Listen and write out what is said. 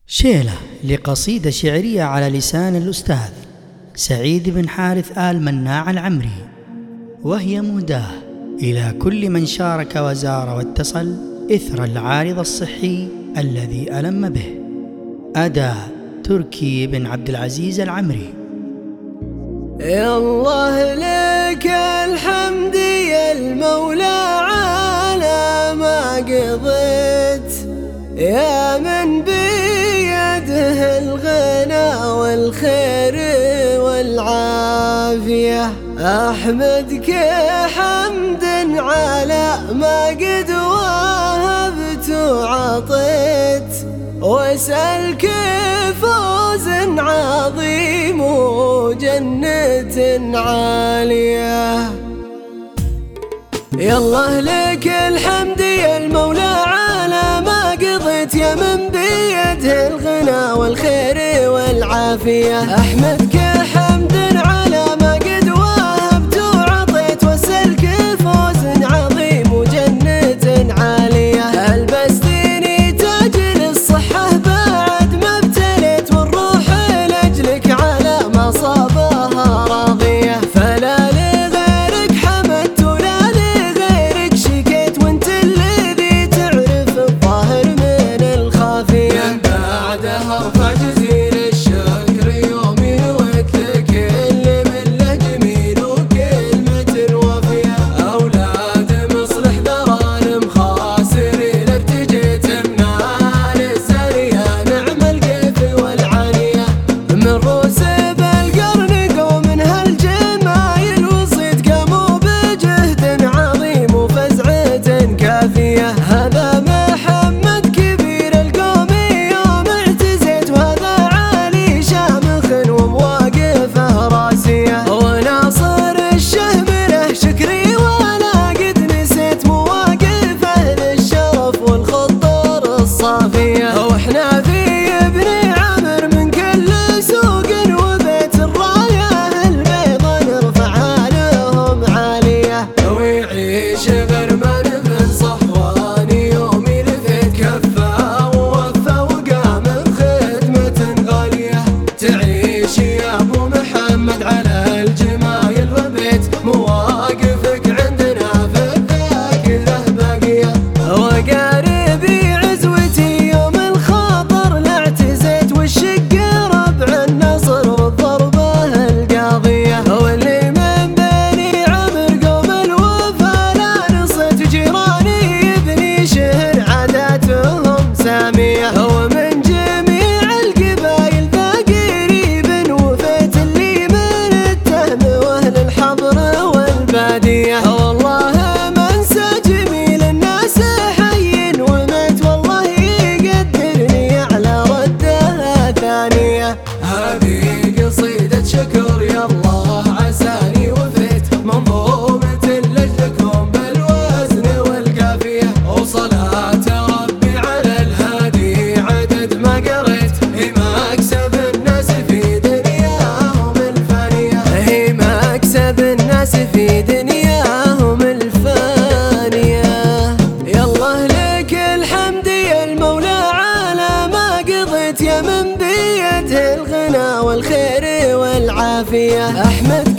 شيلة لقصيدة شعرية على لسان الأستاذ سعيد بن حارث آل مناع العمري، وهي مهداة إلى كل من شارك وزار واتصل إثر العارض الصحي الذي ألم به. أداء تركي بن عبد العزيز العمري. يا الله لك الحمد يا المولى على ما قضيت، يا من بيده الغنى والخير والعافية. أحمدك حمدا على ما قد وهبت وعطيت، واسألك فوز عظيم وجنة عالية. يا الله لك الحمد يا المولى على ما قضيت، يا من بيده الغنى والخير والعافية. أحمدك حمدا على ما قد وهبت وعطيت، واسألك فوز عظيم وجنة عالية. ألبستني تاج للصحة بعد ما ابتليت، والروح لأجلك على ما صابها راضية. فلا لغيرك حمدت ولا لغيرك شكيت، وانت الذي تعرف الظاهر من الخافية. من بعدها ارفع جزيل الشكر يومي نويت لك اللي من له جميل وكلمة وافية. أولاد مصلح ذرانم خاسرين ارتجيت منال السرية، نعم الكيف والعانية. من رسب القرن قوم هالجمايل وصيد، قاموا بجهد عظيم وفزعة كافية. هذا محمد كبير القوم يوم اعتزيت، وهذا علي شامخ ومواقفه راسية. وناصر الشهم له شكري ولا قد نسيت، مواقفه للشرف والخطر الصافية. واحنا في ابن عمر من كل سوق وبيت، الراية البيضا نرفعها لهم عالية. ويعيش غرمان بن صحوان يومي لفيت، كفى ووفى وقام بخدمة غالية. تعيش يا ابو محمد على الجمايل وبيت، مواقفك عندنا في الذاكرة باقية. وقاربي عزوتي يوم الخاطر لاعتزيت، والشق ربع النصر والضربة القاضية. واللي من بني عمر قوم الوفا لا نصيت، جيراني يبني شهر عاداتهم سامية. ومن جميع القبايل ذا قريب وفيت، اللي من التهم واهل الحضر والبادية. والله ما انسى جميل الناس حي وميت، والله يقدرني على ردها ثانية. هذه قصيدة شكر يا الله عساني وفيت، منظومة لأجلكم بالوزن والقافية. وصلاة ربي على الهادي عدد ما قريت، هي مكسب الناس في دنياهم الفانية. هي مكسب الناس في دنياهم الفانية. يا الله لك الحمد يا المولى على ما قضيت، يا من بيده الغنى والخير والعافية. أحمد